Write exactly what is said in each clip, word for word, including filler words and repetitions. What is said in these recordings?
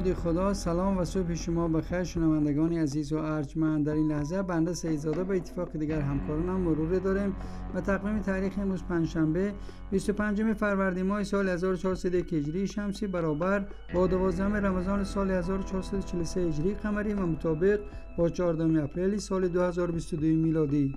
نام خدا. سلام و صبح شما بخیر شنوندگان عزیز و ارجمند. در این لحظه بنده سیدزاده به اتفاق دیگر همکارانم مرور داریم و تقویم تاریخ امروز پنجشنبه بیست و پنجم فروردین ماه سال هزار و چهارصد و یک هجری شمسی برابر با دوازدهم رمضان سال هزار و چهارصد و چهل و سه هجری قمری و مطابق با چهاردهم اپریل سال دو هزار و بیست و دو میلادی.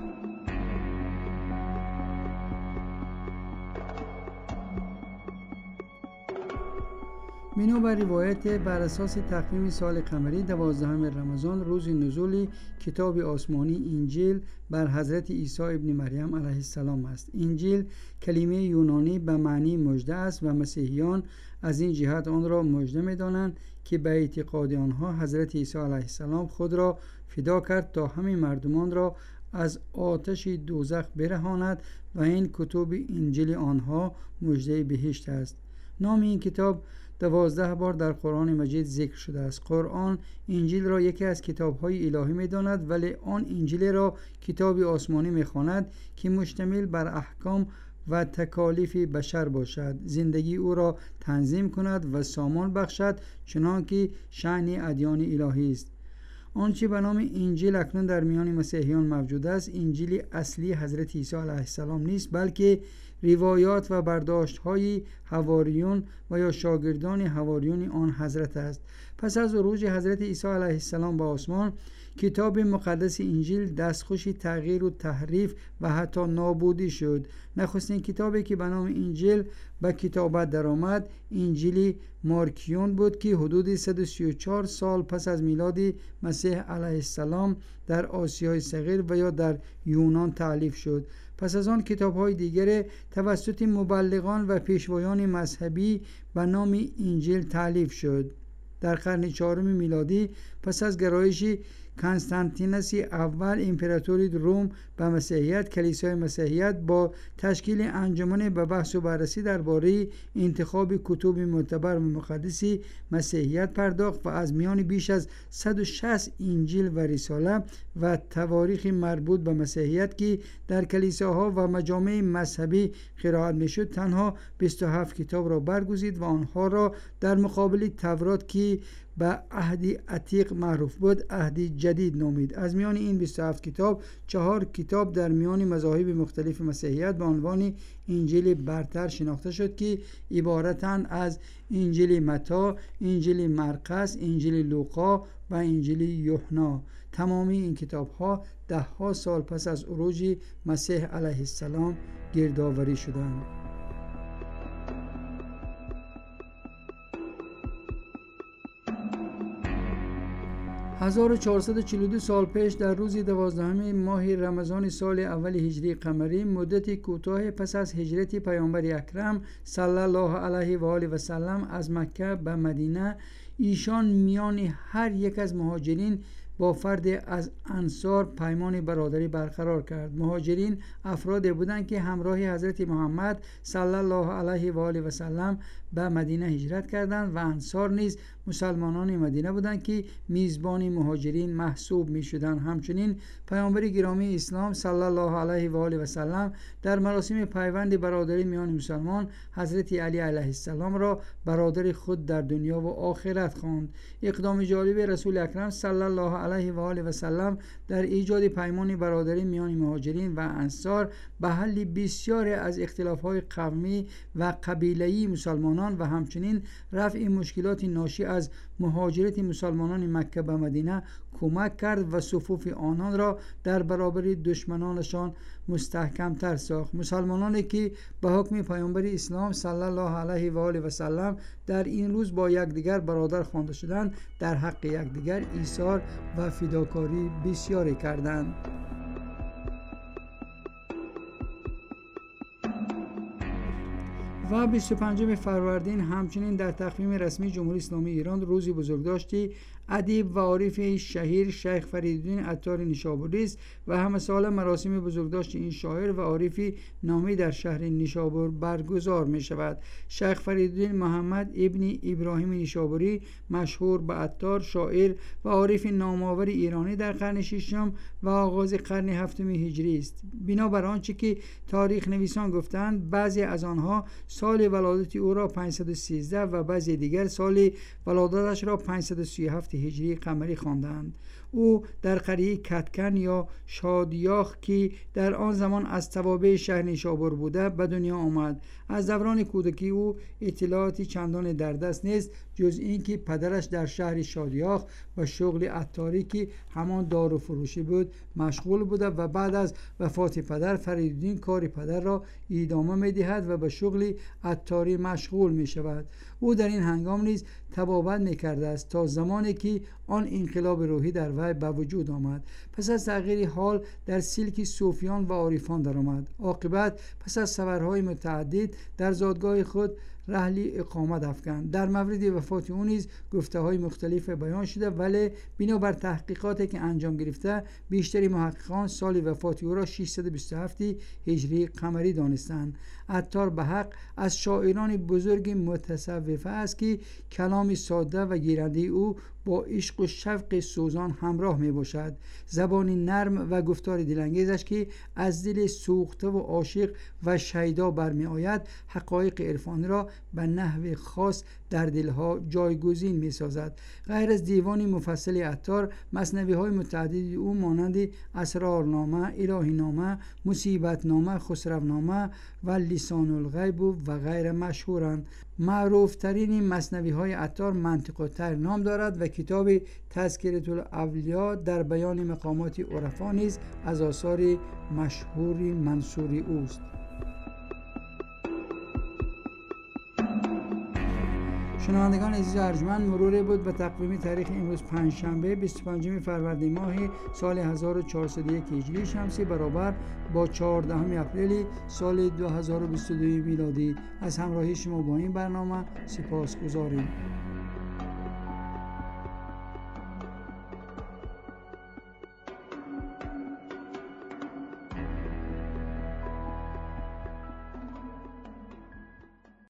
بنا بر روایت بر اساس تقویم سال قمری دوازدهم رمضان روز نزول کتاب آسمانی انجیل بر حضرت عیسی ابن مریم علیه السلام است. انجیل کلمه یونانی به معنی مژده است و مسیحیان از این جهت آن را مژده می‌دانند که به اعتقاد آنها حضرت عیسی علیه السلام خود را فدا کرد تا همه مردمان را از آتش دوزخ برهاند و این کتاب انجیل آنها مژده بهشت است. نام این کتاب دوازده بار در قرآن مجید ذکر شده است. قرآن انجیل را یکی از کتاب‌های الهی می‌داند، ولی آن انجیل را کتاب آسمانی می‌خواند که مشتمل بر احکام و تکالیف بشر باشد، زندگی او را تنظیم کند و سامان بخشد، چنانکه شأن ادیان الهی است. آنچه به نام انجیل اکنون در میان مسیحیان موجود است، انجیل اصلی حضرت عیسی علیه السلام نیست، بلکه روایات و برداشت‌های حواریون و یا شاگردان حواریون آن حضرت است. پس از عروج حضرت عیسی علیه السلام به آسمان، کتاب مقدس انجیل دستخوش تغییر و تحریف و حتی نابودی شد. نخستین کتابی که به نام انجیل به کتابت درآمد انجیل مارکیون بود که حدود صد و سی و چهار سال پس از میلاد مسیح علیه السلام در آسیای صغیر و یا در یونان تألیف شد. پس از آن کتاب‌های دیگر توسط مبلغان و پیشوایان مذهبی به نام انجیل تألیف شد. در قرن چهارم میلادی پس از گرایش کنستانتینوس اول امپراتوری روم به مسیحیت، کلیسای مسیحیت با تشکیل انجمن به بحث و بررسی درباره انتخاب کتب معتبر و مقدس مسیحیت پرداخت و از میان بیش از صد و شصت انجیل و رساله و تواریخ مربوط به مسیحیت که در کلیساها و مجامع مذهبی قرائت میشد تنها بیست و هفت کتاب را برگزید و آنها را در مقابل تورات که به عهد عتیق معروف بود عهد جدید نامید. از میان این بیست و هفت کتاب چهار کتاب در میان مذاهب مختلف مسیحیت به عنوان انجیل برتر شناخته شد که عبارتند از انجیل متی، انجیل مرقس، انجیل لوقا و انجیل یوحنا. تمامی این کتاب ها ده ها سال پس از عروج مسیح علیه السلام گردآوری شدند. هزار و چهارصد و چهل و دو سال پیش در روز دوازدهم ماه رمضان سال اول هجری قمری، مدت کوتاه پس از هجرت پیامبر اکرم صلی الله علیه و آله و سلم از مکه به مدینه، ایشان میان هر یک از مهاجرین با فرد از انصار پیمان برادری برقرار کرد. مهاجرین افرادی بودند که همراه حضرت محمد صلی الله علیه و آله و سلم به مدینه هجرت کردند و انصار نیز مسلمانان مدینه بودند که میزبان مهاجرین محسوب می شدند. همچنین پیامبر گرامی اسلام صلی الله علیه و آله و سلم در مراسم پیوند برادری میان مسلمان حضرت علی علیه السلام را برادر خود در دنیا و آخرت خواند. اقدام جالب رسول اکرم صلی الله علیه و آله و سلم در ایجاد پیمان برادری میان مهاجرین و انصار به حل بسیار از اختلاف‌های قومی و قبیله‌ای مسلمانان و همچنین رفع مشکلات ناشی از مهاجرت مسلمانان مکه به مدینه کمک کرد و صفوف آنان را در برابر دشمنانشان مستحکم‌تر ساخت. مسلمانانی که به حکم پیامبر اسلام صلی الله علیه و آله و سلم در این روز با یکدیگر برادر خوانده شدند، در حق یکدیگر ایثار و فداکاری بسیاری کردند. و بیست و پنجم فروردین همچنین در تقویم رسمی جمهوری اسلامی ایران روزی بزرگداشتی ادیب و عارف شهیر شیخ فریدالدین عطار نیشابوری است و همه سال مراسم بزرگداشت این شاعر و عارف نامی در شهر نیشابور برگزار می شود. شیخ فریدالدین محمد ابن ابراهیم نیشابوری مشهور به عطار، شاعر و عارف نامآور ایرانی در قرن ششم و آغاز قرن هفتم هجری است. بنابر آنچه که تاریخ نویسان گفتند، بعضی از آنها سال ولادت او را پانصد و سیزده و بعضی دیگر سال ولادتش را پانصد و سی و هفت هجری قمری خواندند. او در قریه کتکن یا شادیاخ که در آن زمان از توابع شهر نیشابور بوده به دنیا آمد. از دوران کودکی او اطلاعاتی چندان در دست نیست جز اینکه پدرش در شهر شادیاخ و شغل عطاری که همان دارو فروشی بود مشغول بوده و بعد از وفات پدر فریدالدین کار پدر را ادامه می‌دهد و به شغل عطاری مشغول می‌شود. او در این هنگام نیز تبابت می‌کرده است تا زمانی که آن انقلاب روحی در وی به وجود آمد. پس از تغییر حال در سلک صوفیان و عارفان درآمد. عاقبت پس از سفرهای متعدد در زادگاه خود رحلی اقامت افکند. در مورد وفات او نیز گفته‌های مختلف بیان شده، ولی بنابر تحقیقاتی که انجام گرفته بیشتری محققان سال وفات او را ششصد و بیست و هفت هجری قمری دانستند. عطار به حق از شاعران بزرگ متصوفه است که کلام ساده و گیرنده او با عشق و شوق سوزان همراه می باشد. زبانی نرم و گفتار دلانگیزش که از دل سوخته و عاشق و شیدا برمی آید حقایق عرفانی را به نحو خاص در دلها جایگزین می سازد. غیر از دیوان مفصل عطار، مثنوی های متعددی او مانند اسرارنامه، الهینامه، مصیبتنامه، خسرونامه و لسان الغیب و غیر مشهورند. معروف ترین مثنوی های عطار منطق الطیر نام دارد و کتاب تذکرة الاولیاء در بیان مقامات عرفا نیز از آثار مشهور منصور اوست. شنوندگان عزیز و ارجمند، مروری بود به تقویم تاریخ امروز پنجشنبه بیست و پنجم فروردین ماه سال هزار و چهارصد و یک هجری شمسی برابر با چهاردهم اپریل سال دو هزار و بیست و دو میلادی. از همراهی شما با این برنامه سپاسگزاریم.